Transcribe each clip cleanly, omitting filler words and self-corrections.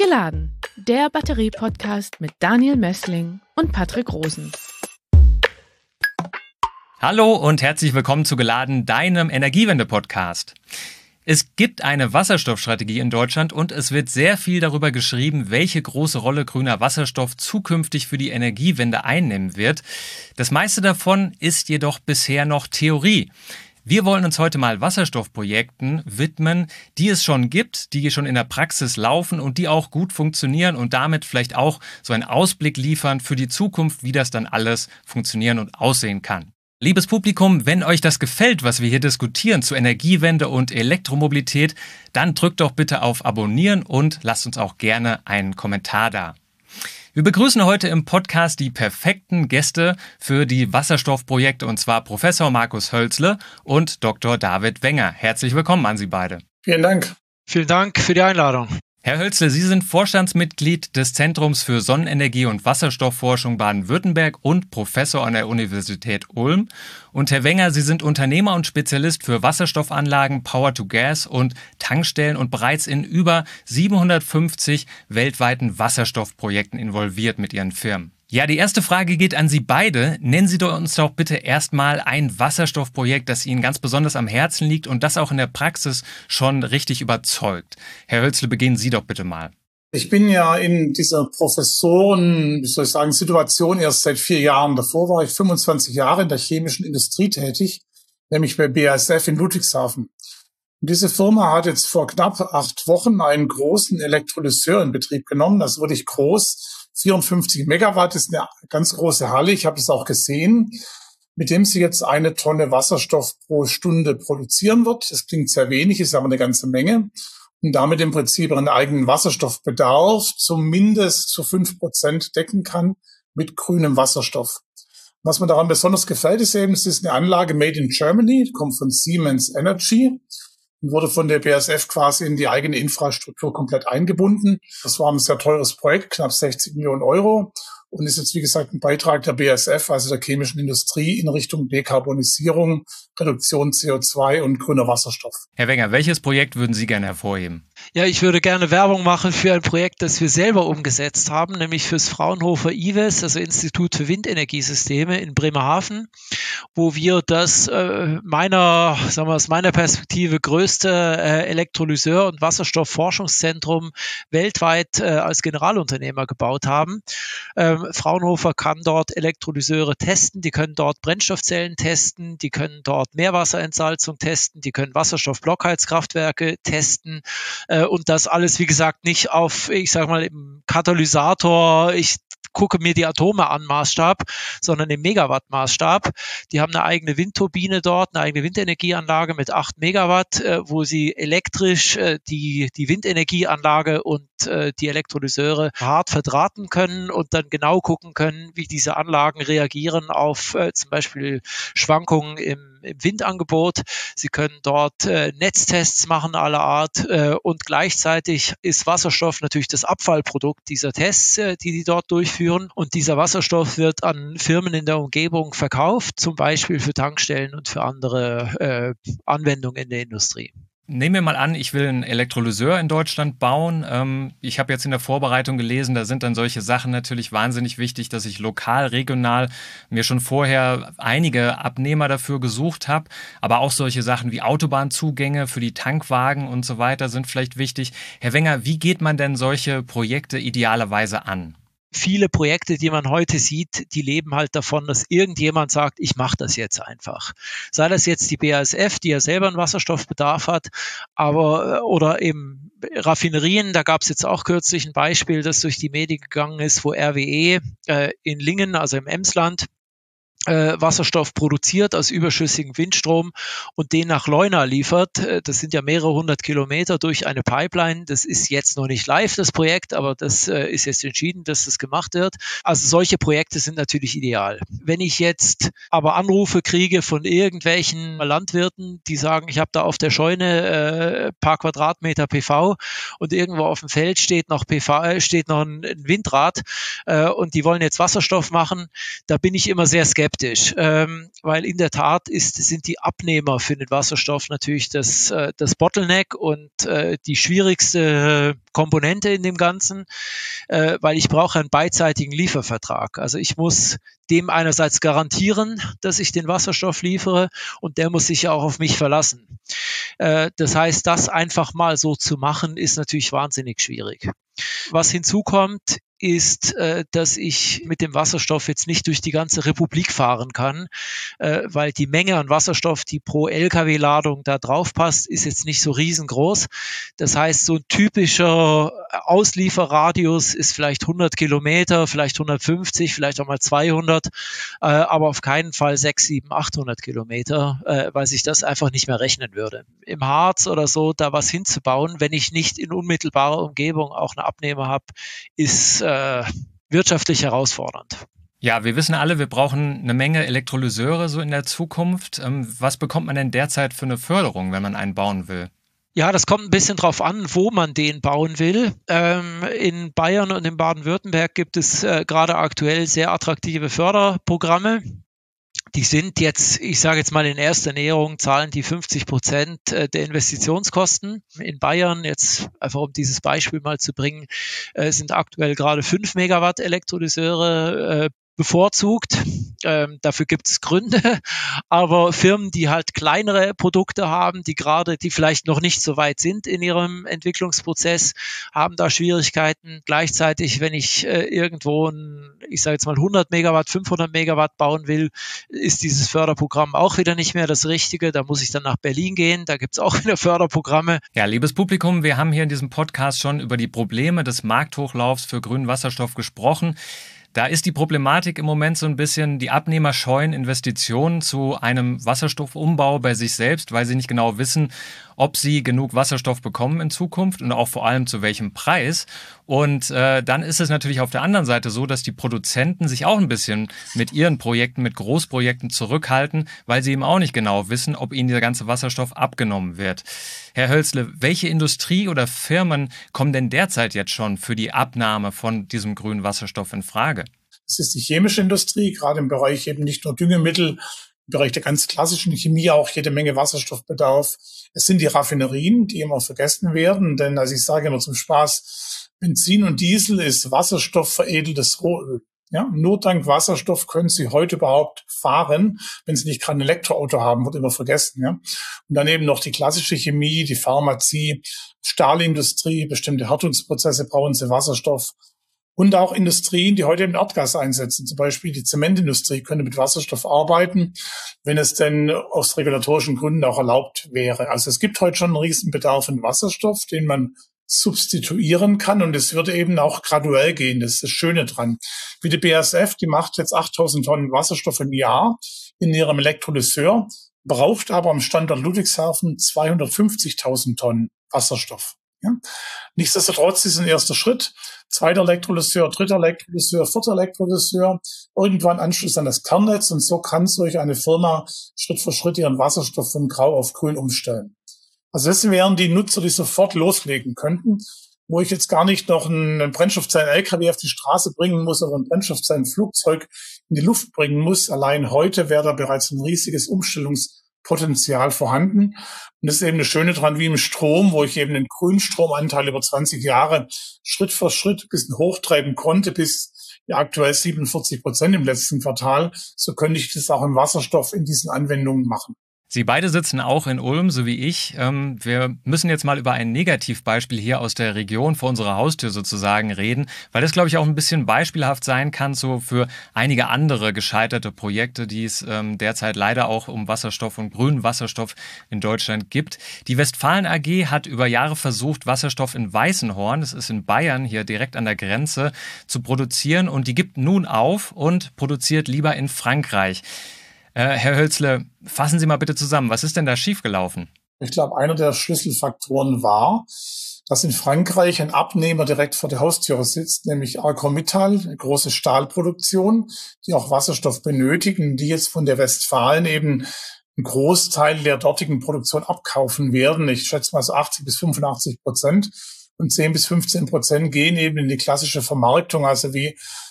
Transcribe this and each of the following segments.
Geladen, der Batterie-Podcast mit Daniel Mössling und Patrick Rosen. Hallo und herzlich willkommen zu Geladen, deinem Energiewende-Podcast. Es gibt eine Wasserstoffstrategie in Deutschland und es wird sehr viel darüber geschrieben, welche große Rolle grüner Wasserstoff zukünftig für die Energiewende einnehmen wird. Das meiste davon ist jedoch bisher noch Theorie. Wir wollen uns heute mal Wasserstoffprojekten widmen, die es schon gibt, die schon in der Praxis laufen und die auch gut funktionieren und damit vielleicht auch so einen Ausblick liefern für die Zukunft, wie das dann alles funktionieren und aussehen kann. Liebes Publikum, wenn euch das gefällt, was wir hier diskutieren zu Energiewende und Elektromobilität, dann drückt doch bitte auf Abonnieren und lasst uns auch gerne einen Kommentar da. Wir begrüßen heute im Podcast die perfekten Gäste für die Wasserstoffprojekte, und zwar Professor Markus Hölzle und Dr. David Wenger. Herzlich willkommen an Sie beide. Vielen Dank. Vielen Dank für die Einladung. Herr Hölzle, Sie sind Vorstandsmitglied des Zentrums für Sonnenenergie und Wasserstoffforschung Baden-Württemberg und Professor an der Universität Ulm. Und Herr Wenger, Sie sind Unternehmer und Spezialist für Wasserstoffanlagen, Power-to-Gas und Tankstellen und bereits in über 750 weltweiten Wasserstoffprojekten involviert mit Ihren Firmen. Ja, die erste Frage geht an Sie beide. Nennen Sie uns doch bitte erstmal ein Wasserstoffprojekt, das Ihnen ganz besonders am Herzen liegt und das auch in der Praxis schon richtig überzeugt. Herr Hölzle, beginnen Sie doch bitte mal. Ich bin ja in dieser Situation erst seit 4 Jahren. Davor war ich 25 Jahre in der chemischen Industrie tätig, nämlich bei BASF in Ludwigshafen. Und diese Firma hat jetzt vor knapp 8 Wochen einen großen Elektrolyseur in Betrieb genommen. Das ist wirklich groß. 54 Megawatt ist eine ganz große Halle. Ich habe das auch gesehen, mit dem sie jetzt 1 Tonne Wasserstoff pro Stunde produzieren wird. Das klingt sehr wenig, ist aber eine ganze Menge. Und damit im Prinzip ihren eigenen Wasserstoffbedarf zumindest zu 5% decken kann mit grünem Wasserstoff. Was mir daran besonders gefällt, ist eben, es ist eine Anlage made in Germany, die kommt von Siemens Energy und wurde von der BASF quasi in die eigene Infrastruktur komplett eingebunden. Das war ein sehr teures Projekt, knapp 60 Millionen Euro. Und ist jetzt, wie gesagt, ein Beitrag der BASF, also der chemischen Industrie, in Richtung Dekarbonisierung, Reduktion CO2 und grüner Wasserstoff. Herr Wenger, welches Projekt würden Sie gerne hervorheben? Ja, ich würde gerne Werbung machen für ein Projekt, das wir selber umgesetzt haben, nämlich fürs Fraunhofer IWES, also Institut für Windenergiesysteme in Bremerhaven, wo wir das aus meiner Perspektive größte Elektrolyseur- und Wasserstoffforschungszentrum weltweit als Generalunternehmer gebaut haben. Fraunhofer kann dort Elektrolyseure testen, die können dort Brennstoffzellen testen, die können dort Meerwasserentsalzung testen, die können Wasserstoffblockheizkraftwerke testen und das alles, wie gesagt, nicht auf, im Katalysator, ich gucke mir die Atome an Maßstab, sondern im Megawatt-Maßstab. Die haben eine eigene Windturbine dort, eine eigene Windenergieanlage mit 8 Megawatt, wo sie elektrisch die Windenergieanlage und die Elektrolyseure hart verdrahten können und dann genau gucken können, wie diese Anlagen reagieren auf zum Beispiel Schwankungen im Windangebot. Sie können dort Netztests machen aller Art und gleichzeitig ist Wasserstoff natürlich das Abfallprodukt dieser Tests, die dort durchführen. Und dieser Wasserstoff wird an Firmen in der Umgebung verkauft, zum Beispiel für Tankstellen und für andere Anwendungen in der Industrie. Nehmen wir mal an, ich will einen Elektrolyseur in Deutschland bauen. Ich habe jetzt in der Vorbereitung gelesen, da sind dann solche Sachen natürlich wahnsinnig wichtig, dass ich lokal, regional mir schon vorher einige Abnehmer dafür gesucht habe. Aber auch solche Sachen wie Autobahnzugänge für die Tankwagen und so weiter sind vielleicht wichtig. Herr Wenger, wie geht man denn solche Projekte idealerweise an? Viele Projekte, die man heute sieht, die leben halt davon, dass irgendjemand sagt, ich mache das jetzt einfach. Sei das jetzt die BASF, die ja selber einen Wasserstoffbedarf hat, oder eben Raffinerien. Da gab es jetzt auch kürzlich ein Beispiel, das durch die Medien gegangen ist, wo RWE in Lingen, also im Emsland, Wasserstoff produziert aus überschüssigem Windstrom und den nach Leuna liefert. Das sind ja mehrere 100 Kilometer durch eine Pipeline. Das ist jetzt noch nicht live, das Projekt, aber das ist jetzt entschieden, dass das gemacht wird. Also solche Projekte sind natürlich ideal. Wenn ich jetzt aber Anrufe kriege von irgendwelchen Landwirten, die sagen, ich habe da auf der Scheune paar Quadratmeter PV und irgendwo auf dem Feld steht noch ein Windrad und die wollen jetzt Wasserstoff machen, da bin ich immer sehr skeptisch. skeptisch, weil in der Tat sind die Abnehmer für den Wasserstoff natürlich das Bottleneck und die schwierigste Komponente in dem Ganzen, weil ich brauche einen beidseitigen Liefervertrag. Also ich muss dem einerseits garantieren, dass ich den Wasserstoff liefere, und der muss sich ja auch auf mich verlassen. Das heißt, das einfach mal so zu machen, ist natürlich wahnsinnig schwierig. Was hinzukommt, ist, dass ich mit dem Wasserstoff jetzt nicht durch die ganze Republik fahren kann, weil die Menge an Wasserstoff, die pro Lkw-Ladung da drauf passt, ist jetzt nicht so riesengroß. Das heißt, so ein typischer Auslieferradius ist vielleicht 100 Kilometer, vielleicht 150, vielleicht auch mal 200, aber auf keinen Fall 6, 7, 800 Kilometer, weil sich das einfach nicht mehr rechnen würde. Im Harz oder so da was hinzubauen, wenn ich nicht in unmittelbarer Umgebung auch einen Abnehmer habe, ist wirtschaftlich herausfordernd. Ja, wir wissen alle, wir brauchen eine Menge Elektrolyseure so in der Zukunft. Was bekommt man denn derzeit für eine Förderung, wenn man einen bauen will? Ja, das kommt ein bisschen drauf an, wo man den bauen will. In Bayern und in Baden-Württemberg gibt es gerade aktuell sehr attraktive Förderprogramme. Die sind jetzt, ich sage jetzt mal in erster Näherung, zahlen die 50% der Investitionskosten. In Bayern, jetzt einfach um dieses Beispiel mal zu bringen, sind aktuell gerade 5 Megawatt Elektrolyseure bevorzugt. Dafür gibt es Gründe, aber Firmen, die halt kleinere Produkte haben, die vielleicht noch nicht so weit sind in ihrem Entwicklungsprozess, haben da Schwierigkeiten. Gleichzeitig, wenn ich irgendwo ich sage jetzt mal 100 Megawatt, 500 Megawatt bauen will, ist dieses Förderprogramm auch wieder nicht mehr das Richtige. Da muss ich dann nach Berlin gehen, da gibt es auch wieder Förderprogramme. Ja, liebes Publikum, wir haben hier in diesem Podcast schon über die Probleme des Markthochlaufs für grünen Wasserstoff gesprochen. Da ist die Problematik im Moment so ein bisschen, die Abnehmer scheuen Investitionen zu einem Wasserstoffumbau bei sich selbst, weil sie nicht genau wissen, ob sie genug Wasserstoff bekommen in Zukunft und auch vor allem zu welchem Preis. Und dann ist es natürlich auf der anderen Seite so, dass die Produzenten sich auch ein bisschen mit ihren Projekten, mit Großprojekten zurückhalten, weil sie eben auch nicht genau wissen, ob ihnen der ganze Wasserstoff abgenommen wird. Herr Hölzle, welche Industrie oder Firmen kommen denn derzeit jetzt schon für die Abnahme von diesem grünen Wasserstoff in Frage? Es ist die chemische Industrie, gerade im Bereich eben nicht nur Düngemittel, im Bereich der ganz klassischen Chemie auch jede Menge Wasserstoffbedarf. Es sind die Raffinerien, die immer vergessen werden, denn als ich sage immer zum Spaß, Benzin und Diesel ist wasserstoffveredeltes Rohöl. Ja, nur dank Wasserstoff können Sie heute überhaupt fahren, wenn Sie nicht gerade ein Elektroauto haben, wird immer vergessen. Ja. Und dann eben noch die klassische Chemie, die Pharmazie, Stahlindustrie, bestimmte Härtungsprozesse brauchen Sie Wasserstoff. Und auch Industrien, die heute eben Erdgas einsetzen. Zum Beispiel die Zementindustrie könnte mit Wasserstoff arbeiten, wenn es denn aus regulatorischen Gründen auch erlaubt wäre. Also es gibt heute schon einen riesen Bedarf an Wasserstoff, den man substituieren kann. Und es würde eben auch graduell gehen. Das ist das Schöne dran. Wie die BASF, die macht jetzt 8.000 Tonnen Wasserstoff im Jahr in ihrem Elektrolyseur, braucht aber am Standort Ludwigshafen 250.000 Tonnen Wasserstoff. Ja. Nichtsdestotrotz ist ein erster Schritt. Zweiter Elektrolyseur, dritter Elektrolyseur, vierter Elektrolyseur, irgendwann Anschluss an das Kernnetz, und so kann solch eine Firma Schritt für Schritt ihren Wasserstoff von grau auf grün umstellen. Also das wären die Nutzer, die sofort loslegen könnten, wo ich jetzt gar nicht noch einen Brennstoffzellen-LKW auf die Straße bringen muss oder ein Brennstoffzellen-Flugzeug in die Luft bringen muss. Allein heute wäre da bereits ein riesiges Umstellungspotenzial vorhanden. Und das ist eben das Schöne dran, wie im Strom, wo ich eben den Grünstromanteil über 20 Jahre Schritt für Schritt ein bisschen hochtreiben konnte, bis ja aktuell 47% im letzten Quartal. So könnte ich das auch im Wasserstoff in diesen Anwendungen machen. Sie beide sitzen auch in Ulm, so wie ich. Wir müssen jetzt mal über ein Negativbeispiel hier aus der Region vor unserer Haustür sozusagen reden, weil das, glaube ich, auch ein bisschen beispielhaft sein kann so für einige andere gescheiterte Projekte, die es derzeit leider auch um Wasserstoff und grünen Wasserstoff in Deutschland gibt. Die Westfalen AG hat über Jahre versucht, Wasserstoff in Weißenhorn, das ist in Bayern, hier direkt an der Grenze, zu produzieren, und die gibt nun auf und produziert lieber in Frankreich. Herr Hölzle, fassen Sie mal bitte zusammen. Was ist denn da schiefgelaufen? Ich glaube, einer der Schlüsselfaktoren war, dass in Frankreich ein Abnehmer direkt vor der Haustüre sitzt, nämlich ArcelorMittal, eine große Stahlproduktion, die auch Wasserstoff benötigen, die jetzt von der Westfalen eben einen Großteil der dortigen Produktion abkaufen werden. Ich schätze mal so 80-85%. Und 10-15% gehen eben in die klassische Vermarktung, also wie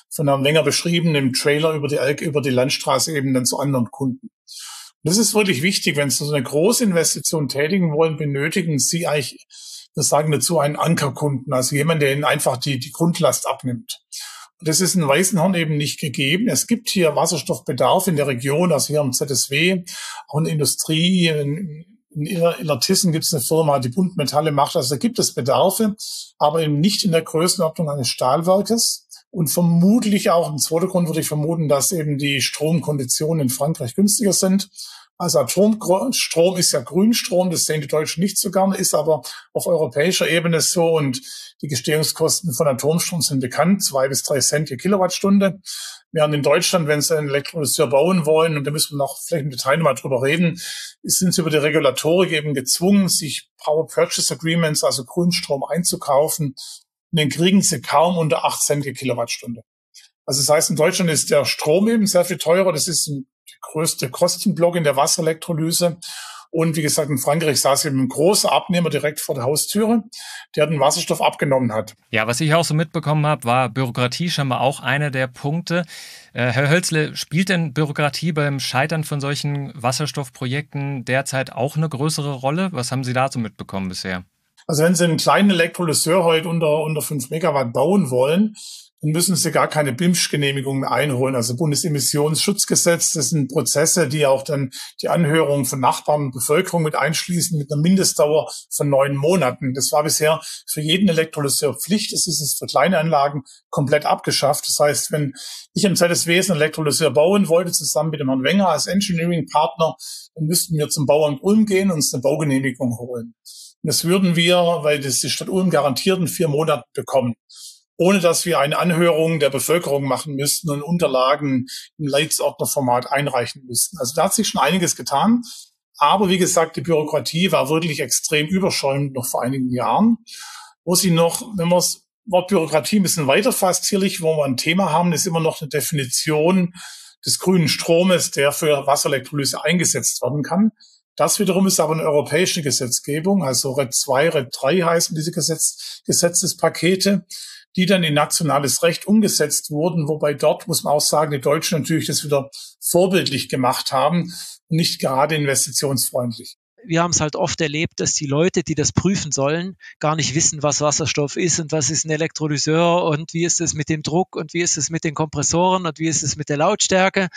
von Herrn Wenger beschrieben, im Trailer über die Landstraße eben dann zu anderen Kunden. Das ist wirklich wichtig, wenn Sie so eine große Investition tätigen wollen, benötigen Sie eigentlich, wir sagen dazu, einen Ankerkunden, also jemand, der Ihnen einfach die Grundlast abnimmt. Und das ist in Weißenhorn eben nicht gegeben. Es gibt hier Wasserstoffbedarf in der Region, also hier am ZSW, auch in der Industrie. In Illertissen gibt es eine Firma, die Buntmetalle macht. Also da gibt es Bedarfe, aber eben nicht in der Größenordnung eines Stahlwerkes. Und vermutlich auch, im zweiten Grund würde ich vermuten, dass eben die Stromkonditionen in Frankreich günstiger sind. Also Atomstrom ist ja Grünstrom, das sehen die Deutschen nicht so gerne, ist aber auf europäischer Ebene so, und die Gestehungskosten von Atomstrom sind bekannt, 2 bis 3 Cent je Kilowattstunde. Während in Deutschland, wenn Sie einen Elektrolyseur bauen wollen, und da müssen wir noch vielleicht im Detail mal drüber reden, sind Sie über die Regulatorik eben gezwungen, sich Power Purchase Agreements, also Grünstrom, einzukaufen. Und den kriegen Sie kaum unter 8 Cent je Kilowattstunde. Also das heißt, in Deutschland ist der Strom eben sehr viel teurer. Das ist der größte Kostenblock in der Wasserelektrolyse. Und wie gesagt, in Frankreich saß eben ein großer Abnehmer direkt vor der Haustüre, der den Wasserstoff abgenommen hat. Ja, was ich auch so mitbekommen habe, war Bürokratie scheinbar auch einer der Punkte. Herr Hölzle, spielt denn Bürokratie beim Scheitern von solchen Wasserstoffprojekten derzeit auch eine größere Rolle? Was haben Sie dazu mitbekommen bisher? Also wenn Sie einen kleinen Elektrolyseur heute unter 5 Megawatt bauen wollen, dann müssen Sie gar keine BImSch-Genehmigung mehr einholen. Also Bundesemissionsschutzgesetz, das sind Prozesse, die auch dann die Anhörung von Nachbarn und Bevölkerung mit einschließen, mit einer Mindestdauer von 9 Monaten. Das war bisher für jeden Elektrolyseur Pflicht. Das ist jetzt für kleine Anlagen komplett abgeschafft. Das heißt, wenn ich am ZSW einen Elektrolyseur bauen wollte, zusammen mit dem Herrn Wenger als Engineering-Partner, dann müssten wir zum Bauamt Ulm gehen und uns eine Baugenehmigung holen. Und das würden wir, weil das die Stadt Ulm garantiert, in 4 Monaten bekommen, ohne dass wir eine Anhörung der Bevölkerung machen müssten und Unterlagen im Leitsordnerformat einreichen müssten. Also da hat sich schon einiges getan. Aber wie gesagt, die Bürokratie war wirklich extrem überschäumend noch vor einigen Jahren. Wo sie noch, wenn man das Wort Bürokratie ein bisschen weiterfasst, sicherlich, wo wir ein Thema haben, ist immer noch eine Definition des grünen Stromes, der für Wasserelektrolyse eingesetzt werden kann. Das wiederum ist aber eine europäische Gesetzgebung, also RED 2, RED 3 heißen diese Gesetzespakete, die dann in nationales Recht umgesetzt wurden, wobei dort, muss man auch sagen, die Deutschen natürlich das wieder vorbildlich gemacht haben und nicht gerade investitionsfreundlich. Wir haben es halt oft erlebt, dass die Leute, die das prüfen sollen, gar nicht wissen, was Wasserstoff ist und was ist ein Elektrolyseur und wie ist es mit dem Druck und wie ist es mit den Kompressoren und wie ist es mit der Lautstärke.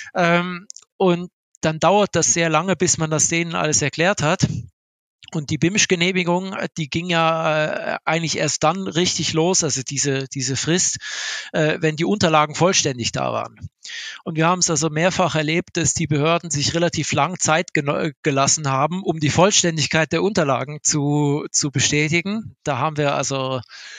Und dann dauert das sehr lange, bis man das denen alles erklärt hat. Und die BImSch-Genehmigung, die ging ja eigentlich erst dann richtig los, also diese Frist, wenn die Unterlagen vollständig da waren. Und wir haben es also mehrfach erlebt, dass die Behörden sich relativ lang Zeit gelassen haben, um die Vollständigkeit der Unterlagen zu bestätigen. Da haben wir also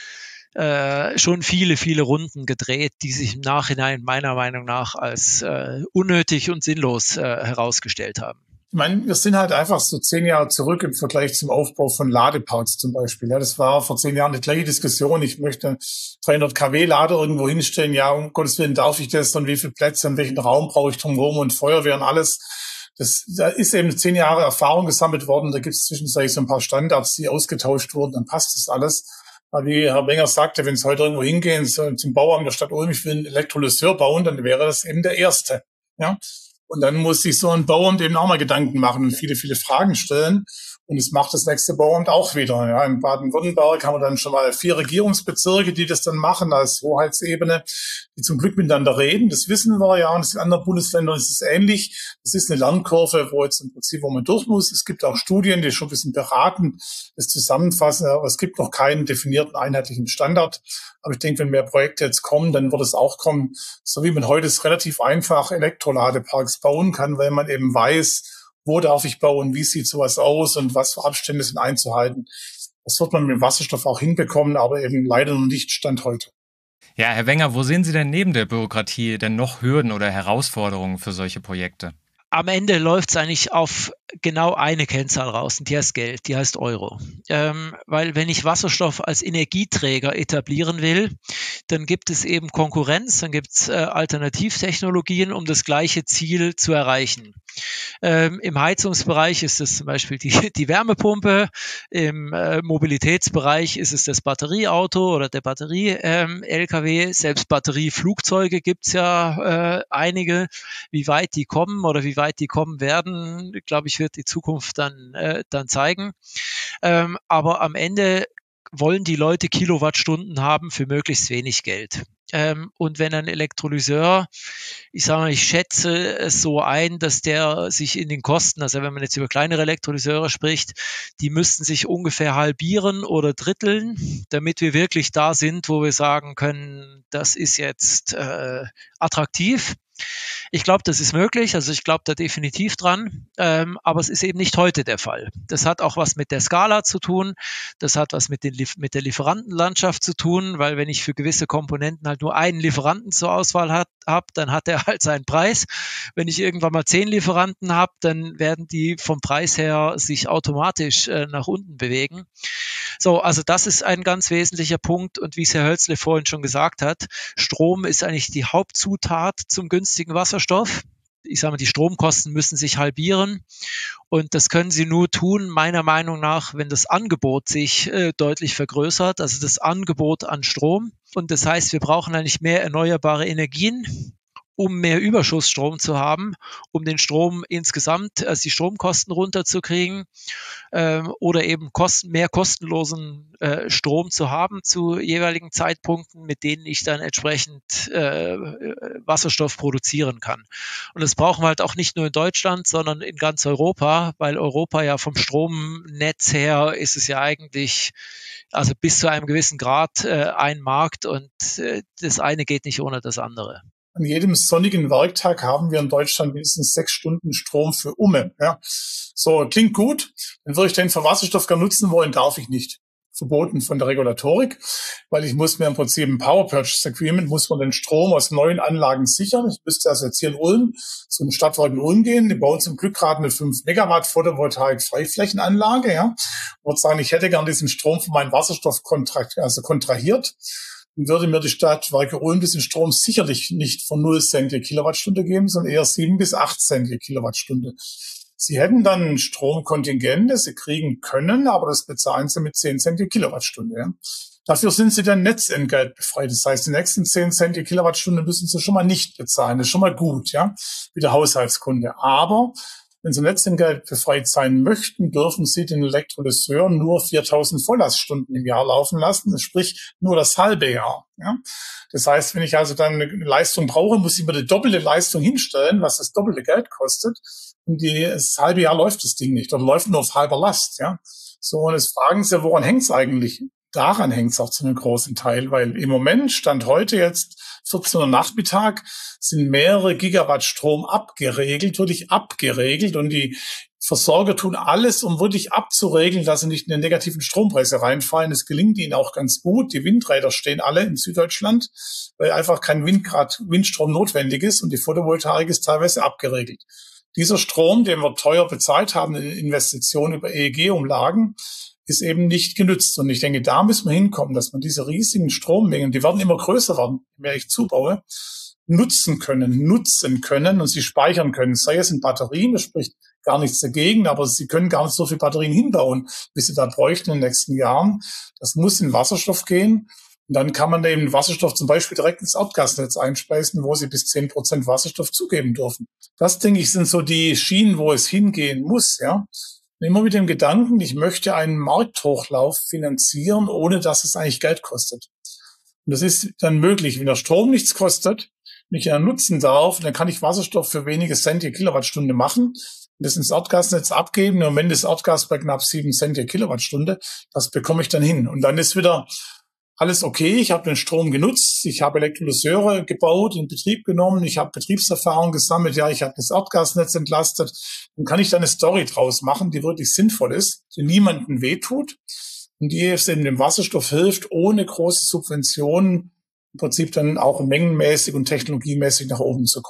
schon viele Runden gedreht, die sich im Nachhinein meiner Meinung nach als unnötig und sinnlos herausgestellt haben. Ich meine, wir sind halt einfach so 10 Jahre zurück im Vergleich zum Aufbau von Ladeparks zum Beispiel. Ja, das war vor 10 Jahren die gleiche Diskussion. Ich möchte 300 kW Lader irgendwo hinstellen. Ja, um Gottes Willen, darf ich das? Und wie viele Plätze und welchen Raum brauche ich drumherum und Feuerwehr und alles? Da ist eben 10 Jahre Erfahrung gesammelt worden. Da gibt es zwischenzeitlich so ein paar Standards, die ausgetauscht wurden. Dann passt das alles. Aber wie Herr Wenger sagte, wenn Sie heute irgendwo hingehen zum Bauamt der Stadt Ulm, ich will einen Elektrolyseur bauen, dann wäre das eben der erste. Ja. Und dann muss sich so ein Bauamt eben auch mal Gedanken machen und viele Fragen stellen. Und es macht das nächste Bauamt auch wieder. Ja, in Baden-Württemberg haben wir dann schon mal 4 Regierungsbezirke, die das dann machen als Hoheitsebene, die zum Glück miteinander reden. Das wissen wir ja. Und in anderen Bundesländern ist es ähnlich. Das ist eine Lernkurve, wo man durch muss. Es gibt auch Studien, die schon ein bisschen beraten, das zusammenfassen. Aber es gibt noch keinen definierten einheitlichen Standard. Aber ich denke, wenn mehr Projekte jetzt kommen, dann wird es auch kommen. So wie man heute es relativ einfach Elektroladeparks bauen kann, weil man eben weiß, wo darf ich bauen, wie sieht sowas aus und was für Abstände sind einzuhalten. Das wird man mit Wasserstoff auch hinbekommen, aber eben leider noch nicht Stand heute. Ja, Herr Wenger, wo sehen Sie denn neben der Bürokratie denn noch Hürden oder Herausforderungen für solche Projekte? Am Ende läuft es eigentlich auf genau eine Kennzahl raus und die heißt Geld, die heißt Euro. Weil wenn ich Wasserstoff als Energieträger etablieren will, dann gibt es eben Konkurrenz, dann gibt es Alternativtechnologien, um das gleiche Ziel zu erreichen. Im Heizungsbereich ist es zum Beispiel die Wärmepumpe, im Mobilitätsbereich ist es das Batterieauto oder der Batterie-LKW, selbst Batterieflugzeuge gibt es ja einige. Wie weit die kommen oder wie weit die kommen werden, glaube ich, wird die Zukunft dann zeigen. Aber am Ende wollen die Leute Kilowattstunden haben für möglichst wenig Geld. Und wenn ein Elektrolyseur, ich sage mal, ich schätze es so ein, dass der sich in den Kosten, also wenn man jetzt über kleinere Elektrolyseure spricht, die müssten sich ungefähr halbieren oder dritteln, damit wir wirklich da sind, wo wir sagen können, das ist jetzt attraktiv. Ich glaube, das ist möglich, also ich glaube da definitiv dran, aber es ist eben nicht heute der Fall. Das hat auch was mit der Skala zu tun, das hat was mit der Lieferantenlandschaft zu tun, weil wenn ich für gewisse Komponenten halt nur einen Lieferanten zur Auswahl habe, dann hat er halt seinen Preis. Wenn ich irgendwann mal 10 Lieferanten habe, dann werden die vom Preis her sich automatisch nach unten bewegen. So, also das ist ein ganz wesentlicher Punkt und wie es Herr Hölzle vorhin schon gesagt hat, Strom ist eigentlich die Hauptzutat zum günstigen Wasserstoff. Ich sage mal, die Stromkosten müssen sich halbieren und das können sie nur tun, meiner Meinung nach, wenn das Angebot sich deutlich vergrößert, also das Angebot an Strom. Und das heißt, wir brauchen eigentlich mehr erneuerbare Energien, um mehr Überschussstrom zu haben, um den Strom insgesamt, also die Stromkosten runterzukriegen oder eben mehr kostenlosen Strom zu haben zu jeweiligen Zeitpunkten, mit denen ich dann entsprechend Wasserstoff produzieren kann. Und das brauchen wir halt auch nicht nur in Deutschland, sondern in ganz Europa, weil Europa ja vom Stromnetz her ist es ja eigentlich, also bis zu einem gewissen Grad ein Markt und das eine geht nicht ohne das andere. An jedem sonnigen Werktag haben wir in Deutschland mindestens 6 Stunden Strom für Umme. Ja. So, klingt gut. Dann würde ich den für Wasserstoff gerne nutzen wollen, darf ich nicht. Verboten von der Regulatorik, weil ich muss mir im Prinzip ein Power Purchase Agreement, muss man den Strom aus neuen Anlagen sichern. Ich müsste also jetzt hier in Ulm zum Stadtwerk in Ulm gehen. Die bauen zum Glück gerade eine 5 Megawatt Photovoltaik-Freiflächenanlage. Ja. Ich würde sagen, ich hätte gern diesen Strom für meinen Wasserstoff kontrahiert. Dann würde mir die Stadtwerke Ulm diesen Strom sicherlich nicht von 0 Cent je Kilowattstunde geben, sondern eher 7 bis 8 Cent je Kilowattstunde. Sie hätten dann ein Stromkontingent, das Sie kriegen können, aber das bezahlen Sie mit 10 Cent je Kilowattstunde. Ja. Dafür sind Sie dann netzentgeltbefreit. Das heißt, die nächsten 10 Cent je Kilowattstunde müssen Sie schon mal nicht bezahlen. Das ist schon mal gut, ja, wie der Haushaltskunde. Aber wenn Sie netzentgeltbefreit sein möchten, dürfen Sie den Elektrolyseur nur 4.000 Volllaststunden im Jahr laufen lassen, sprich nur das halbe Jahr. Ja? Das heißt, wenn ich also dann eine Leistung brauche, muss ich mir die doppelte Leistung hinstellen, was das doppelte Geld kostet. Und das halbe Jahr läuft das Ding nicht oder läuft nur auf halber Last. Ja? So, und jetzt fragen Sie, woran hängt es eigentlich? Daran hängt es auch zu einem großen Teil, weil im Moment, Stand heute jetzt, 14 Uhr Nachmittag, sind mehrere Gigawatt Strom wirklich abgeregelt und die Versorger tun alles, um wirklich abzuregeln, dass sie nicht in die negativen Strompreise reinfallen. Es gelingt ihnen auch ganz gut. Die Windräder stehen alle in Süddeutschland, weil einfach kein Windstrom notwendig ist und die Photovoltaik ist teilweise abgeregelt. Dieser Strom, den wir teuer bezahlt haben in Investitionen über EEG-Umlagen, ist eben nicht genützt. Und ich denke, da müssen wir hinkommen, dass man diese riesigen Strommengen, die werden immer größer werden, je mehr ich zubaue, nutzen können und sie speichern können. Sei es in Batterien, das spricht gar nichts dagegen, aber sie können gar nicht so viele Batterien hinbauen, wie sie da bräuchten in den nächsten Jahren. Das muss in Wasserstoff gehen. Und dann kann man eben Wasserstoff zum Beispiel direkt ins Erdgasnetz einspeisen, wo sie bis 10% Wasserstoff zugeben dürfen. Das, denke ich, sind so die Schienen, wo es hingehen muss, ja. Immer mit dem Gedanken, ich möchte einen Markthochlauf finanzieren, ohne dass es eigentlich Geld kostet. Und das ist dann möglich, wenn der Strom nichts kostet, wenn ich ihn nutzen darf, dann kann ich Wasserstoff für wenige Cent je Kilowattstunde machen und das ins Erdgasnetz abgeben. Im Moment ist Erdgas bei knapp 7 Cent je Kilowattstunde. Das bekomme ich dann hin. Und dann ist wieder alles okay, ich habe den Strom genutzt, ich habe Elektrolyseure gebaut, in Betrieb genommen, ich habe Betriebserfahrung gesammelt, ja, ich habe das Erdgasnetz entlastet. Dann kann ich da eine Story draus machen, die wirklich sinnvoll ist, die niemandem wehtut und die jetzt eben dem Wasserstoff hilft, ohne große Subventionen im Prinzip dann auch mengenmäßig und technologiemäßig nach oben zu kommen.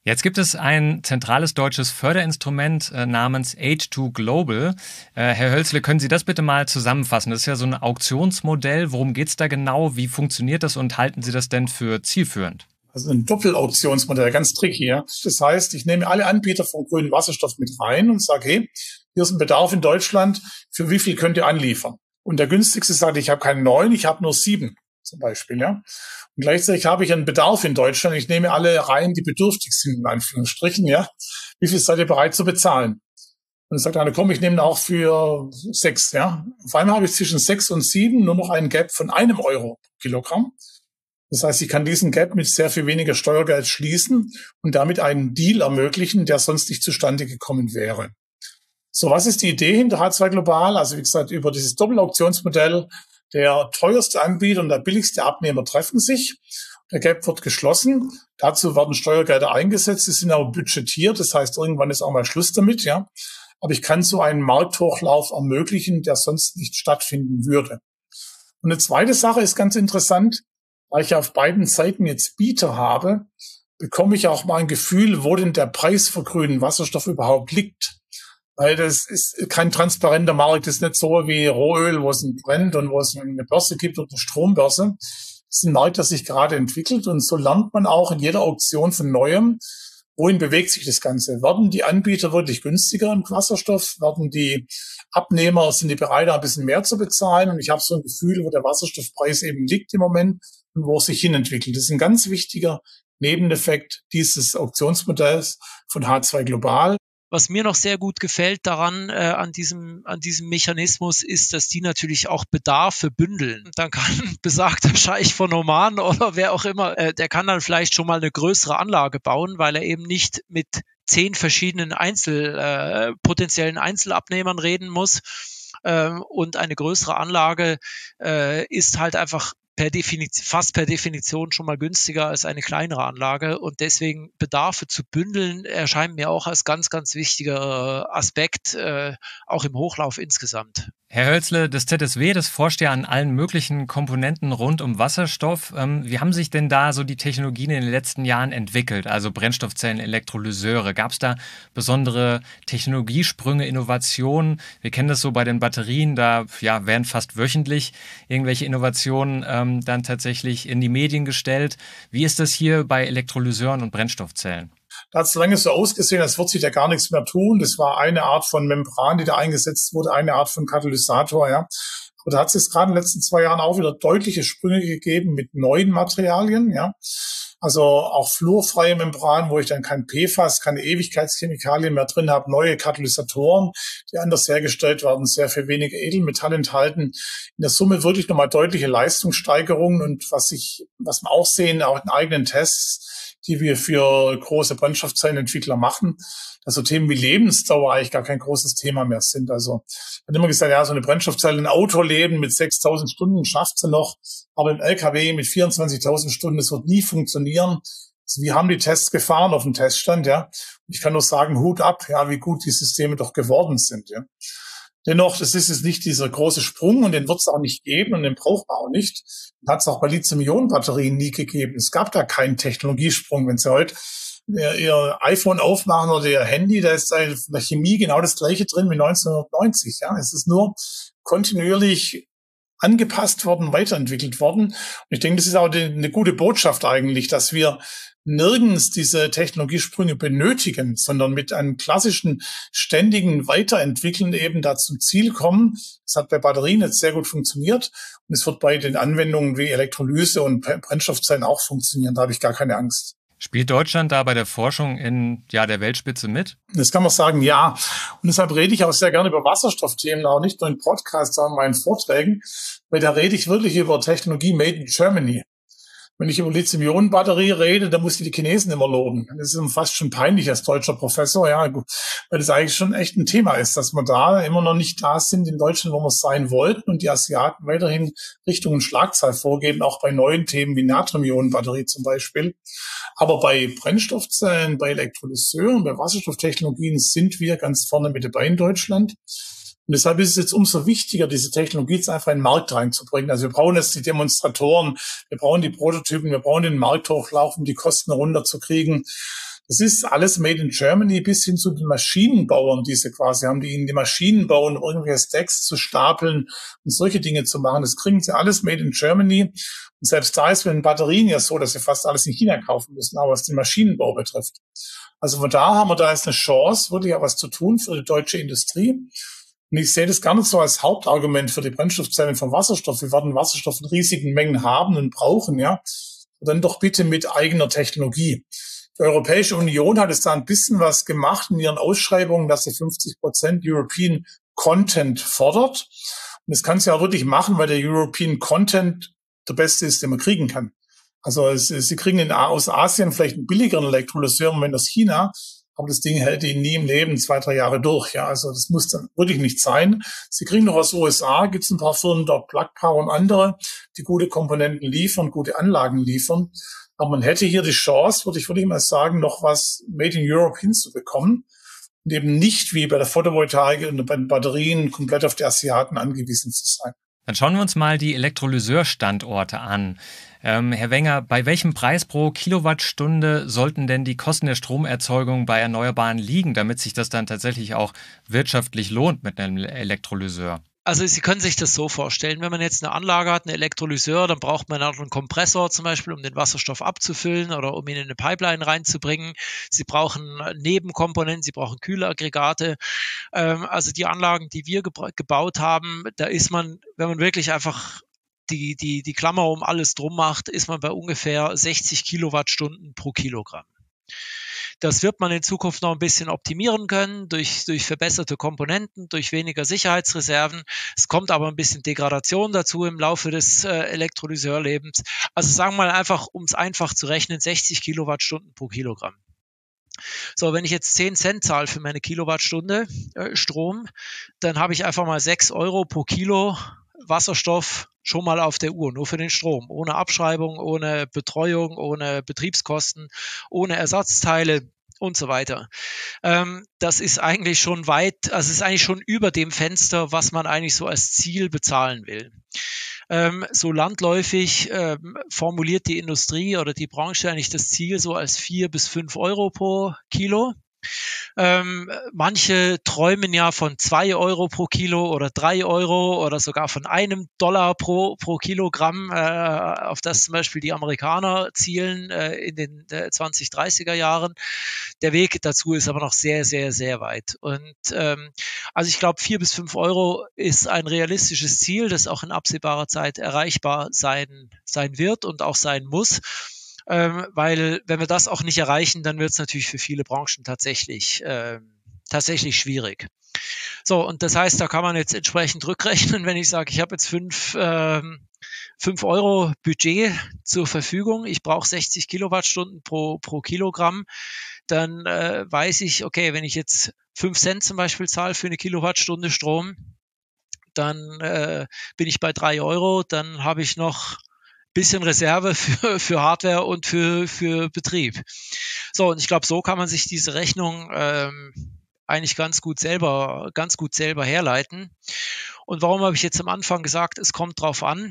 Jetzt gibt es ein zentrales deutsches Förderinstrument namens H2 Global. Herr Hölzle, können Sie das bitte mal zusammenfassen? Das ist ja so ein Auktionsmodell. Worum geht es da genau? Wie funktioniert das und halten Sie das denn für zielführend? Also ein Doppelauktionsmodell, ganz tricky. Ja? Das heißt, ich nehme alle Anbieter von grünem Wasserstoff mit rein und sage, hey, hier ist ein Bedarf in Deutschland, für wie viel könnt ihr anliefern? Und der günstigste sagt, ich habe keinen 9, ich habe nur 7 zum Beispiel. Ja? Und gleichzeitig habe ich einen Bedarf in Deutschland. Ich nehme alle rein, die bedürftig sind, in Anführungsstrichen. Ja? Wie viel seid ihr bereit zu bezahlen? Und dann sagt einer, komm, ich nehme auch für 6. Ja? Auf einmal habe ich zwischen 6 und 7 nur noch einen Gap von €1 pro Kilogramm. Das heißt, ich kann diesen Gap mit sehr viel weniger Steuergeld schließen und damit einen Deal ermöglichen, der sonst nicht zustande gekommen wäre. So, was ist die Idee hinter H2 Global? Also wie gesagt, über dieses Doppelauktionsmodell, der teuerste Anbieter und der billigste Abnehmer treffen sich. Der Gap wird geschlossen. Dazu werden Steuergelder eingesetzt. Sie sind aber budgetiert. Das heißt, irgendwann ist auch mal Schluss damit, ja. Aber ich kann so einen Markthochlauf ermöglichen, der sonst nicht stattfinden würde. Und eine zweite Sache ist ganz interessant. Weil ich auf beiden Seiten jetzt Bieter habe, bekomme ich auch mal ein Gefühl, wo denn der Preis für grünen Wasserstoff überhaupt liegt. Weil das ist kein transparenter Markt. Das ist nicht so wie Rohöl, wo es brennt und wo es eine Börse gibt und eine Strombörse. Das ist ein Markt, der sich gerade entwickelt. Und so lernt man auch in jeder Auktion von Neuem, wohin bewegt sich das Ganze. Werden die Anbieter wirklich günstiger im Wasserstoff? Werden die Abnehmer, sind die bereit, ein bisschen mehr zu bezahlen? Und ich habe so ein Gefühl, wo der Wasserstoffpreis eben liegt im Moment und wo es sich hin entwickelt. Das ist ein ganz wichtiger Nebeneffekt dieses Auktionsmodells von H2 Global. Was mir noch sehr gut gefällt daran, an diesem Mechanismus, ist, dass die natürlich auch Bedarfe bündeln. Dann kann besagter Scheich von Oman oder wer auch immer, der kann dann vielleicht schon mal eine größere Anlage bauen, weil er eben nicht mit 10 verschiedenen potenziellen Einzelabnehmern reden muss. Und eine größere Anlage ist halt einfach fast per Definition schon mal günstiger als eine kleinere Anlage, und deswegen Bedarfe zu bündeln erscheint mir auch als ganz, ganz wichtiger Aspekt, auch im Hochlauf insgesamt. Herr Hölzle, das ZSW, das forscht ja an allen möglichen Komponenten rund um Wasserstoff. Wie haben sich denn da so die Technologien in den letzten Jahren entwickelt? Also Brennstoffzellen, Elektrolyseure. Gab es da besondere Technologiesprünge, Innovationen? Wir kennen das so bei den Batterien, da werden fast wöchentlich irgendwelche Innovationen dann tatsächlich in die Medien gestellt. Wie ist das hier bei Elektrolyseuren und Brennstoffzellen? Da hat es lange so ausgesehen, als wird sich da gar nichts mehr tun. Das war eine Art von Membran, die da eingesetzt wurde, eine Art von Katalysator, ja. Aber da hat es jetzt gerade in den letzten 2 Jahren auch wieder deutliche Sprünge gegeben mit neuen Materialien, ja. Also auch fluorfreie Membran, wo ich dann kein PFAS, keine Ewigkeitschemikalien mehr drin habe, neue Katalysatoren, die anders hergestellt werden, sehr viel weniger Edelmetall enthalten. In der Summe wirklich nochmal deutliche Leistungssteigerungen, und was wir auch sehen, auch in eigenen Tests, die wir für große Brennstoffzellenentwickler machen, dass so Themen wie Lebensdauer eigentlich gar kein großes Thema mehr sind. Also hat immer gesagt, ja, so eine Brennstoffzelle, ein Auto-Leben mit 6.000 Stunden schafft sie noch, aber im LKW mit 24.000 Stunden, das wird nie funktionieren. Also wir haben die Tests gefahren auf dem Teststand, ja. Ich kann nur sagen, Hut ab, ja, wie gut die Systeme doch geworden sind, ja. Dennoch, das ist jetzt nicht dieser große Sprung, und den wird es auch nicht geben, und den braucht man auch nicht. Den hat es auch bei Lithium-Ionen-Batterien nie gegeben. Es gab da keinen Technologiesprung. Wenn Sie heute Ihr iPhone aufmachen oder Ihr Handy, da ist in der Chemie genau das Gleiche drin wie 1990. Ja, es ist nur kontinuierlich angepasst worden, weiterentwickelt worden. Und ich denke, das ist auch eine gute Botschaft eigentlich, dass wir nirgends diese Technologiesprünge benötigen, sondern mit einem klassischen, ständigen Weiterentwickeln eben da zum Ziel kommen. Das hat bei Batterien jetzt sehr gut funktioniert, und es wird bei den Anwendungen wie Elektrolyse und Brennstoffzellen auch funktionieren. Da habe ich gar keine Angst. Spielt Deutschland da bei der Forschung in der Weltspitze mit? Das kann man sagen, ja. Und deshalb rede ich auch sehr gerne über Wasserstoffthemen, auch nicht nur in Podcasts, sondern in meinen Vorträgen, weil da rede ich wirklich über Technologie made in Germany. Wenn ich über Lithium-Ionen-Batterie rede, dann muss ich die Chinesen immer loben. Das ist fast schon peinlich als deutscher Professor, ja, weil das eigentlich schon echt ein Thema ist, dass wir da immer noch nicht da sind in Deutschland, wo wir es sein wollten, und die Asiaten weiterhin Richtungen Schlagzahl vorgeben, auch bei neuen Themen wie Natrium-Ionen-Batterie zum Beispiel. Aber bei Brennstoffzellen, bei Elektrolyseuren, bei Wasserstofftechnologien sind wir ganz vorne mit dabei in Deutschland. Und deshalb ist es jetzt umso wichtiger, diese Technologie jetzt einfach in den Markt reinzubringen. Also wir brauchen jetzt die Demonstratoren, wir brauchen die Prototypen, wir brauchen den Markthochlauf, um die Kosten runterzukriegen. Das ist alles made in Germany bis hin zu den Maschinenbauern, die sie quasi haben, die ihnen die Maschinen bauen, um irgendwelche Stacks zu stapeln und solche Dinge zu machen. Das kriegen sie alles made in Germany. Und selbst da ist mit den Batterien ja so, dass sie fast alles in China kaufen müssen, auch was den Maschinenbau betrifft. Also von da haben wir da jetzt eine Chance, wirklich auch was zu tun für die deutsche Industrie. Und ich sehe das gar nicht so als Hauptargument für die Brennstoffzellen von Wasserstoff. Wir werden Wasserstoff in riesigen Mengen haben und brauchen, ja. Und dann doch bitte mit eigener Technologie. Die Europäische Union hat es da ein bisschen was gemacht in ihren Ausschreibungen, dass sie 50% European Content fordert. Und das kann sie auch wirklich machen, weil der European Content der beste ist, den man kriegen kann. Also sie kriegen aus Asien vielleicht einen billigeren Elektrolyseur, wenn aus China, aber das Ding hält ihnen nie im Leben 2-3 Jahre durch. Ja, also das muss dann wirklich nicht sein. Sie kriegen noch aus USA, gibt es ein paar Firmen dort, Plug Power und andere, die gute Komponenten liefern, gute Anlagen liefern. Aber man hätte hier die Chance, würde ich mal sagen, noch was Made in Europe hinzubekommen und eben nicht wie bei der Photovoltaik und bei den Batterien komplett auf die Asiaten angewiesen zu sein. Dann schauen wir uns mal die Elektrolyseurstandorte an. Herr Wenger, bei welchem Preis pro Kilowattstunde sollten denn die Kosten der Stromerzeugung bei Erneuerbaren liegen, damit sich das dann tatsächlich auch wirtschaftlich lohnt mit einem Elektrolyseur? Also Sie können sich das so vorstellen, wenn man jetzt eine Anlage hat, einen Elektrolyseur, dann braucht man auch einen Kompressor zum Beispiel, um den Wasserstoff abzufüllen oder um ihn in eine Pipeline reinzubringen. Sie brauchen Nebenkomponenten, Sie brauchen Kühlaggregate. Also die Anlagen, die wir gebaut haben, da ist man, wenn man wirklich einfach die Klammer um alles drum macht, ist man bei ungefähr 60 Kilowattstunden pro Kilogramm. Das wird man in Zukunft noch ein bisschen optimieren können durch verbesserte Komponenten, durch weniger Sicherheitsreserven. Es kommt aber ein bisschen Degradation dazu im Laufe des Elektrolyseurlebens. Also sagen wir mal einfach, um es einfach zu rechnen, 60 Kilowattstunden pro Kilogramm. So, wenn ich jetzt 10 Cent zahle für meine Kilowattstunde Strom, dann habe ich einfach mal 6 Euro pro Kilo Wasserstoff schon mal auf der Uhr, nur für den Strom, ohne Abschreibung, ohne Betreuung, ohne Betriebskosten, ohne Ersatzteile und so weiter. Das ist eigentlich schon ist eigentlich schon über dem Fenster, was man eigentlich so als Ziel bezahlen will. So landläufig formuliert die Industrie oder die Branche eigentlich das Ziel so als 4 bis 5 Euro pro Kilo. Manche träumen ja von 2 Euro pro Kilo oder 3 Euro oder sogar von $1 pro Kilogramm, auf das zum Beispiel die Amerikaner zielen in den 2030er Jahren. Der Weg dazu ist aber noch sehr, sehr, sehr weit. Und also ich glaube, 4 bis 5 Euro ist ein realistisches Ziel, das auch in absehbarer Zeit erreichbar sein wird und auch sein muss. Weil wenn wir das auch nicht erreichen, dann wird es natürlich für viele Branchen tatsächlich schwierig. So, und das heißt, da kann man jetzt entsprechend rückrechnen, wenn ich sage, ich habe jetzt 5 Euro Budget zur Verfügung, ich brauche 60 Kilowattstunden pro Kilogramm, dann weiß ich, okay, wenn ich jetzt 5 Cent zum Beispiel zahle für eine Kilowattstunde Strom, dann bin ich bei 3 Euro, dann habe ich noch bisschen Reserve für Hardware und für Betrieb. So, und ich glaube, so kann man sich diese Rechnung eigentlich ganz gut selber herleiten. Und warum habe ich jetzt am Anfang gesagt, es kommt drauf an?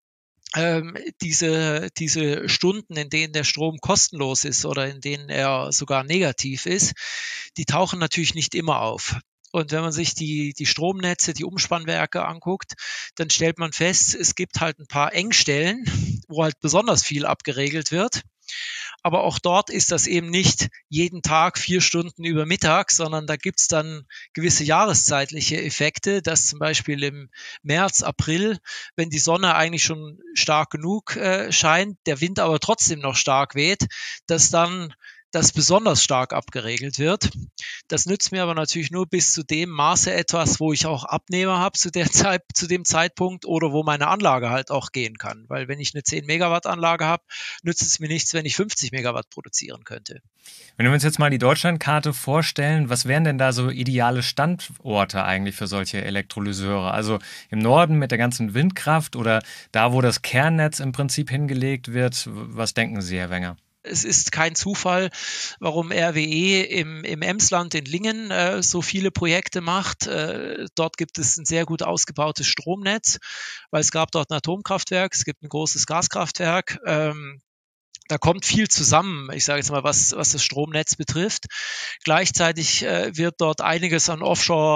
Diese Stunden, in denen der Strom kostenlos ist oder in denen er sogar negativ ist, die tauchen natürlich nicht immer auf. Und wenn man sich die Stromnetze, die Umspannwerke anguckt, dann stellt man fest, es gibt halt ein paar Engstellen, wo halt besonders viel abgeregelt wird. Aber auch dort ist das eben nicht jeden Tag 4 Stunden über Mittag, sondern da gibt's dann gewisse jahreszeitliche Effekte, dass zum Beispiel im März, April, wenn die Sonne eigentlich schon stark genug scheint, der Wind aber trotzdem noch stark weht, dass dann das besonders stark abgeregelt wird. Das nützt mir aber natürlich nur bis zu dem Maße etwas, wo ich auch Abnehmer habe zu dem Zeitpunkt oder wo meine Anlage halt auch gehen kann. Weil wenn ich eine 10 Megawatt Anlage habe, nützt es mir nichts, wenn ich 50 Megawatt produzieren könnte. Wenn wir uns jetzt mal die Deutschlandkarte vorstellen, was wären denn da so ideale Standorte eigentlich für solche Elektrolyseure? Also im Norden mit der ganzen Windkraft oder da, wo das Kernnetz im Prinzip hingelegt wird? Was denken Sie, Herr Wenger? Es ist kein Zufall, warum RWE im Emsland in Lingen so viele Projekte macht. Dort gibt es ein sehr gut ausgebautes Stromnetz, weil es gab dort ein Atomkraftwerk, es gibt ein großes Gaskraftwerk. Da kommt viel zusammen, ich sage jetzt mal, was das Stromnetz betrifft. Gleichzeitig wird dort einiges an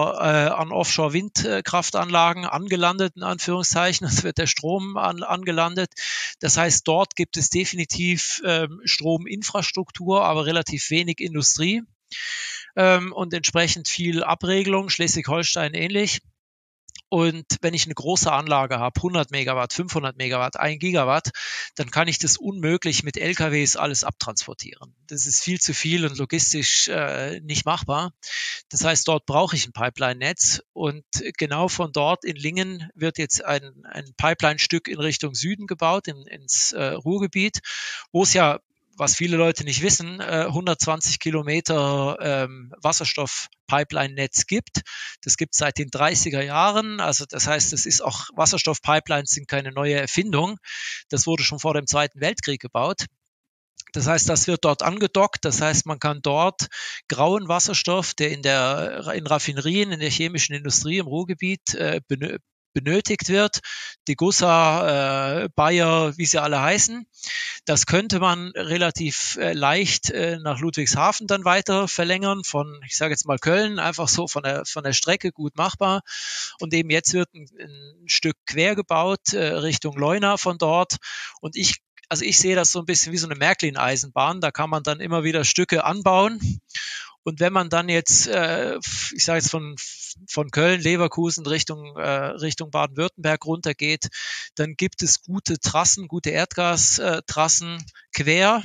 Offshore-Windkraftanlagen angelandet, in Anführungszeichen. Es wird der Strom angelandet. Das heißt, dort gibt es definitiv Strominfrastruktur, aber relativ wenig Industrie und entsprechend viel Abregelung, Schleswig-Holstein ähnlich. Und wenn ich eine große Anlage habe, 100 Megawatt, 500 Megawatt, 1 Gigawatt, dann kann ich das unmöglich mit LKWs alles abtransportieren. Das ist viel zu viel und logistisch nicht machbar. Das heißt, dort brauche ich ein Pipeline-Netz und genau von dort in Lingen wird jetzt ein Pipeline-Stück in Richtung Süden gebaut, ins Ruhrgebiet, wo es ja, was viele Leute nicht wissen, 120 Kilometer Wasserstoff-Pipeline-Netz gibt. Das gibt es seit den 30er Jahren. Also das heißt, es ist auch, Wasserstoff-Pipelines sind keine neue Erfindung. Das wurde schon vor dem Zweiten Weltkrieg gebaut. Das heißt, das wird dort angedockt. Das heißt, man kann dort grauen Wasserstoff, der in Raffinerien, in der chemischen Industrie im Ruhrgebiet benötigt wird, Degussa, Bayer, wie sie alle heißen. Das könnte man relativ leicht nach Ludwigshafen dann weiter verlängern von, ich sage jetzt mal Köln, einfach so von der Strecke gut machbar. Und eben jetzt wird ein Stück quer gebaut Richtung Leuna von dort. Und ich sehe das so ein bisschen wie so eine Märklin-Eisenbahn. Da kann man dann immer wieder Stücke anbauen. Und wenn man dann jetzt, ich sage jetzt von Köln, Leverkusen Richtung Baden-Württemberg runtergeht, dann gibt es gute Trassen, gute Erdgastrassen quer,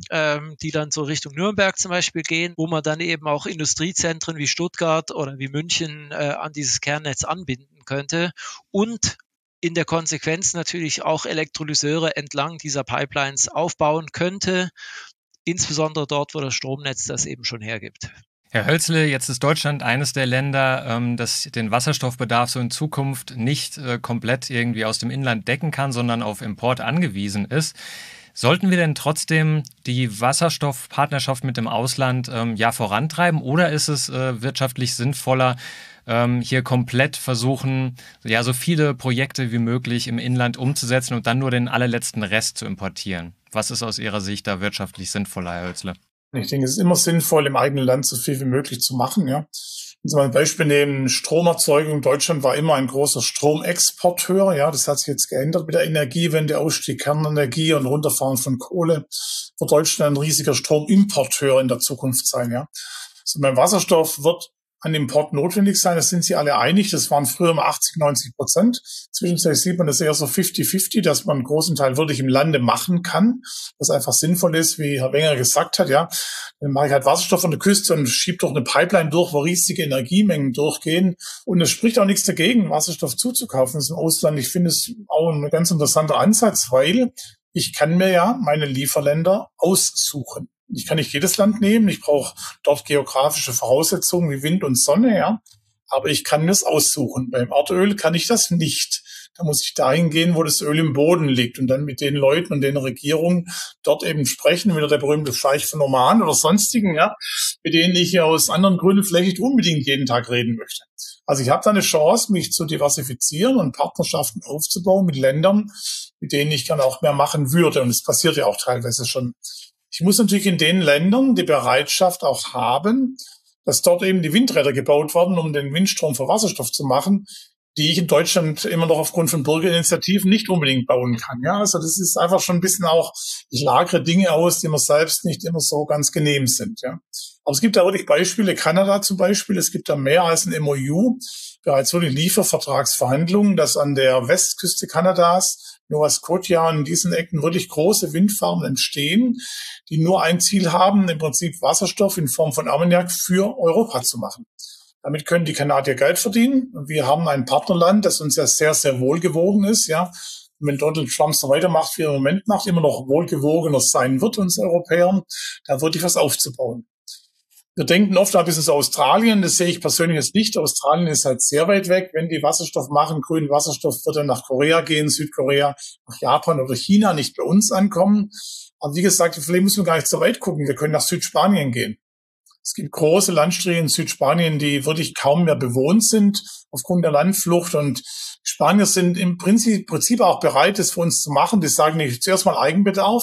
die dann so Richtung Nürnberg zum Beispiel gehen, wo man dann eben auch Industriezentren wie Stuttgart oder wie München an dieses Kernnetz anbinden könnte und in der Konsequenz natürlich auch Elektrolyseure entlang dieser Pipelines aufbauen könnte, insbesondere dort, wo das Stromnetz das eben schon hergibt. Herr Hölzle, jetzt ist Deutschland eines der Länder, das den Wasserstoffbedarf so in Zukunft nicht komplett irgendwie aus dem Inland decken kann, sondern auf Import angewiesen ist. Sollten wir denn trotzdem die Wasserstoffpartnerschaft mit dem Ausland vorantreiben oder ist es wirtschaftlich sinnvoller, hier komplett versuchen, so viele Projekte wie möglich im Inland umzusetzen und dann nur den allerletzten Rest zu importieren? Was ist aus Ihrer Sicht da wirtschaftlich sinnvoller, Herr Hölzle? Ich denke, es ist immer sinnvoll, im eigenen Land so viel wie möglich zu machen, ja. Wenn Sie mal ein Beispiel nehmen, Stromerzeugung. Deutschland war immer ein großer Stromexporteur, ja. Das hat sich jetzt geändert mit der Energiewende, Ausstieg Kernenergie und Runterfahren von Kohle. Wird Deutschland ein riesiger Stromimporteur in der Zukunft sein, ja. Also beim Wasserstoff wird an Import notwendig sein. Das sind Sie alle einig. Das waren früher mal 80-90%. Zwischenzeitlich sieht man das eher so 50-50, dass man einen großen Teil wirklich im Lande machen kann, was einfach sinnvoll ist, wie Herr Wenger gesagt hat, ja. Dann mache ich halt Wasserstoff an der Küste und schiebe durch eine Pipeline durch, wo riesige Energiemengen durchgehen. Und es spricht auch nichts dagegen, Wasserstoff zuzukaufen. Das ist im Ausland. Ich finde es auch ein ganz interessanter Ansatz, weil ich kann mir ja meine Lieferländer aussuchen. Ich kann nicht jedes Land nehmen. Ich brauche dort geografische Voraussetzungen wie Wind und Sonne, ja. Aber ich kann mir es aussuchen. Beim Erdöl kann ich das nicht. Da muss ich dahin gehen, wo das Öl im Boden liegt und dann mit den Leuten und den Regierungen dort eben sprechen, wieder der berühmte Scheich von Oman oder sonstigen, ja, mit denen ich ja aus anderen Gründen vielleicht nicht unbedingt jeden Tag reden möchte. Also ich habe da eine Chance, mich zu diversifizieren und Partnerschaften aufzubauen mit Ländern, mit denen ich gerne auch mehr machen würde. Und es passiert ja auch teilweise schon. Ich muss natürlich in den Ländern die Bereitschaft auch haben, dass dort eben die Windräder gebaut werden, um den Windstrom für Wasserstoff zu machen, die ich in Deutschland immer noch aufgrund von Bürgerinitiativen nicht unbedingt bauen kann. Ja, also das ist einfach schon ein bisschen auch, ich lagere Dinge aus, die mir selbst nicht immer so ganz genehm sind. Ja, aber es gibt da wirklich Beispiele, Kanada zum Beispiel, es gibt da mehr als ein MOU, bereits wirklich Liefervertragsverhandlungen, dass an der Westküste Kanadas, Nova Scotia, in diesen Ecken wirklich große Windfarmen entstehen, die nur ein Ziel haben, im Prinzip Wasserstoff in Form von Ammoniak für Europa zu machen. Damit können die Kanadier Geld verdienen. Und wir haben ein Partnerland, das uns ja sehr, sehr wohlgewogen ist, ja. Und wenn Donald Trump so weitermacht, wie er im Moment macht, immer noch wohlgewogener sein wird, uns Europäern, da wirklich was aufzubauen. Wir denken oft ein bisschen so Australien, das sehe ich persönlich jetzt nicht. Australien ist halt sehr weit weg. Wenn die Wasserstoff machen, grünen Wasserstoff, wird er nach Korea gehen, Südkorea, nach Japan oder China, nicht bei uns ankommen. Aber wie gesagt, vielleicht müssen wir gar nicht so weit gucken. Wir können nach Südspanien gehen. Es gibt große Landstriche in Südspanien, die wirklich kaum mehr bewohnt sind aufgrund der Landflucht. Und Spanier sind im Prinzip auch bereit, das für uns zu machen. Die sagen nicht zuerst mal Eigenbedarf.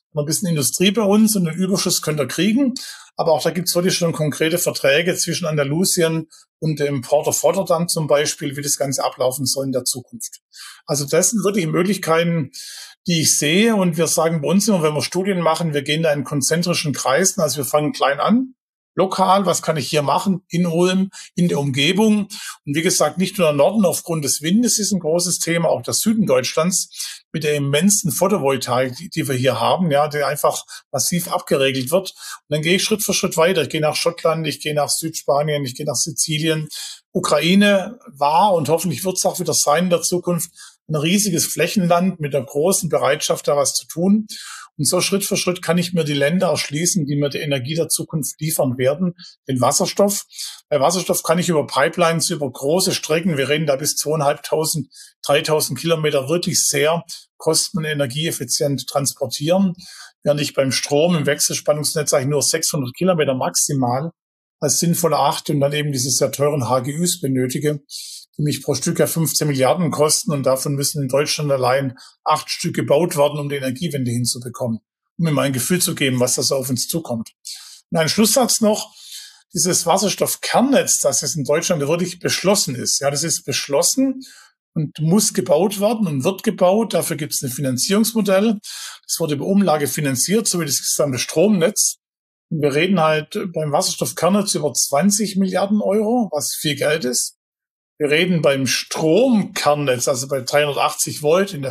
Noch ein bisschen Industrie bei uns und den Überschuss könnt ihr kriegen. Aber auch da gibt es wirklich schon konkrete Verträge zwischen Andalusien und dem Port of Rotterdam zum Beispiel, wie das Ganze ablaufen soll in der Zukunft. Also das sind wirklich Möglichkeiten, die ich sehe. Und wir sagen bei uns immer, wenn wir Studien machen, wir gehen da in konzentrischen Kreisen. Also wir fangen klein an. Lokal, was kann ich hier machen in Ulm, in der Umgebung? Und wie gesagt, nicht nur der Norden aufgrund des Windes ist ein großes Thema, auch der Süden Deutschlands mit der immensen Photovoltaik, die wir hier haben, ja, die einfach massiv abgeregelt wird. Und dann gehe ich Schritt für Schritt weiter. Ich gehe nach Schottland, ich gehe nach Südspanien, ich gehe nach Sizilien. Ukraine war und hoffentlich wird es auch wieder sein in der Zukunft ein riesiges Flächenland mit einer großen Bereitschaft, da was zu tun. Und so Schritt für Schritt kann ich mir die Länder erschließen, die mir die Energie der Zukunft liefern werden, den Wasserstoff. Bei Wasserstoff kann ich über Pipelines, über große Strecken, wir reden da bis 2.500, 3.000 Kilometer, wirklich sehr kosten- und energieeffizient transportieren, während ich beim Strom im Wechselspannungsnetz eigentlich nur 600 Kilometer maximal als sinnvoll erachte und dann eben diese sehr teuren HGÜs benötige, die mich pro Stück ja 15 Milliarden kosten und davon müssen in Deutschland allein 8 Stück gebaut werden, um die Energiewende hinzubekommen, um mir mal ein Gefühl zu geben, was da so auf uns zukommt. Und ein Schlusssatz noch, dieses Wasserstoffkernnetz, das jetzt in Deutschland wirklich beschlossen ist, ja, das ist beschlossen und muss gebaut werden und wird gebaut. Dafür gibt es ein Finanzierungsmodell. Das wurde über Umlage finanziert, so wie das gesamte Stromnetz. Und wir reden halt beim Wasserstoffkernnetz über 20 Milliarden Euro, was viel Geld ist. Wir reden beim Stromkernnetz, also bei 380 Volt in der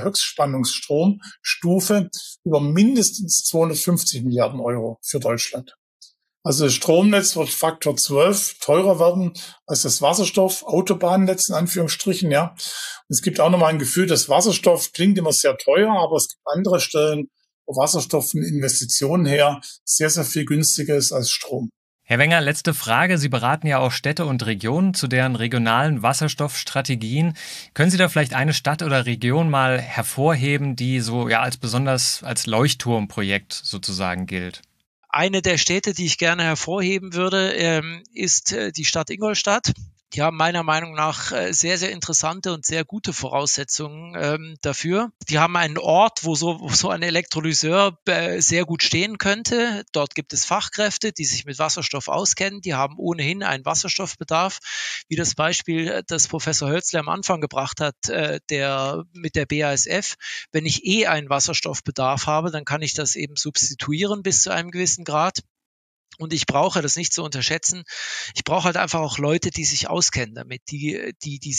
Höchstspannungsstromstufe, über mindestens 250 Milliarden Euro für Deutschland. Also das Stromnetz wird Faktor 12 teurer werden als das Wasserstoff-Autobahnnetz in Anführungsstrichen, ja. Und es gibt auch nochmal ein Gefühl, dass Wasserstoff klingt immer sehr teuer, aber es gibt andere Stellen, wo Wasserstoff von Investitionen her sehr, sehr viel günstiger ist als Strom. Herr Wenger, letzte Frage. Sie beraten ja auch Städte und Regionen zu deren regionalen Wasserstoffstrategien. Können Sie da vielleicht eine Stadt oder Region mal hervorheben, die so ja als besonders als Leuchtturmprojekt sozusagen gilt? Eine der Städte, die ich gerne hervorheben würde, ist die Stadt Ingolstadt. Die haben meiner Meinung nach sehr, sehr interessante und sehr gute Voraussetzungen dafür. Die haben einen Ort, wo so ein Elektrolyseur sehr gut stehen könnte. Dort gibt es Fachkräfte, die sich mit Wasserstoff auskennen. Die haben ohnehin einen Wasserstoffbedarf, wie das Beispiel, das Professor Hölzle am Anfang gebracht hat, mit der BASF. Wenn ich einen Wasserstoffbedarf habe, dann kann ich das eben substituieren bis zu einem gewissen Grad. Und ich brauche das nicht zu unterschätzen. Ich brauche halt einfach auch Leute, die sich auskennen damit, die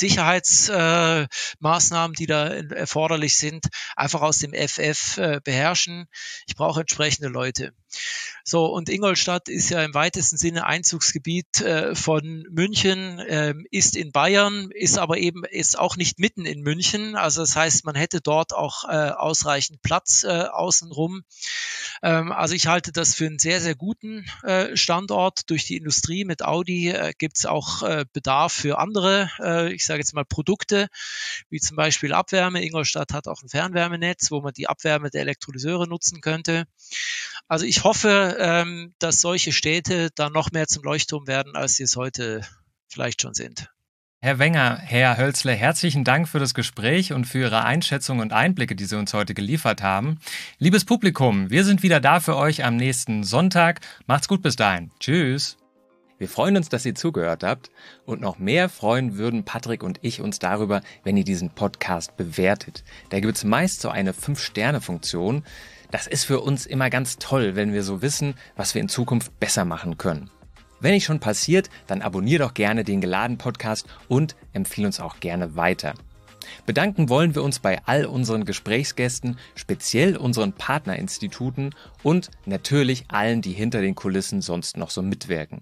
Sicherheitsmaßnahmen, die da erforderlich sind, einfach aus dem FF beherrschen. Ich brauche entsprechende Leute. So, und Ingolstadt ist ja im weitesten Sinne Einzugsgebiet von München, ist in Bayern, ist auch nicht mitten in München. Also das heißt, man hätte dort auch ausreichend Platz außenrum. Also ich halte das für einen sehr, sehr guten Standort. Durch die Industrie mit Audi gibt es auch Bedarf für andere, ich sage jetzt mal Produkte, wie zum Beispiel Abwärme. Ingolstadt hat auch ein Fernwärmenetz, wo man die Abwärme der Elektrolyseure nutzen könnte. Also ich hoffe, dass solche Städte dann noch mehr zum Leuchtturm werden, als sie es heute vielleicht schon sind. Herr Wenger, Herr Hölzle, herzlichen Dank für das Gespräch und für Ihre Einschätzung und Einblicke, die Sie uns heute geliefert haben. Liebes Publikum, wir sind wieder da für euch am nächsten Sonntag. Macht's gut bis dahin. Tschüss. Wir freuen uns, dass ihr zugehört habt und noch mehr freuen würden Patrick und ich uns darüber, wenn ihr diesen Podcast bewertet. Da gibt es meist so eine 5-Sterne-Funktion. Das ist für uns immer ganz toll, wenn wir so wissen, was wir in Zukunft besser machen können. Wenn nicht schon passiert, dann abonnier doch gerne den Geladen-Podcast und empfehle uns auch gerne weiter. Bedanken wollen wir uns bei all unseren Gesprächsgästen, speziell unseren Partnerinstituten und natürlich allen, die hinter den Kulissen sonst noch so mitwirken.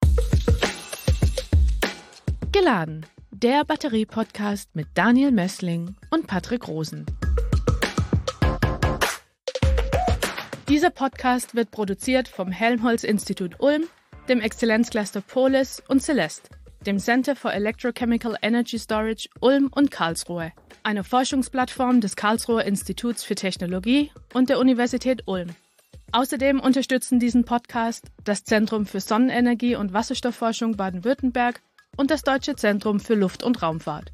Geladen, der Batterie-Podcast mit Daniel Messling und Patrick Rosen. Dieser Podcast wird produziert vom Helmholtz-Institut Ulm, dem Exzellenzcluster Polis und Celeste, dem Center for Electrochemical Energy Storage Ulm und Karlsruhe, einer Forschungsplattform des Karlsruher Instituts für Technologie und der Universität Ulm. Außerdem unterstützen diesen Podcast das Zentrum für Sonnenenergie und Wasserstoffforschung Baden-Württemberg und das Deutsche Zentrum für Luft- und Raumfahrt.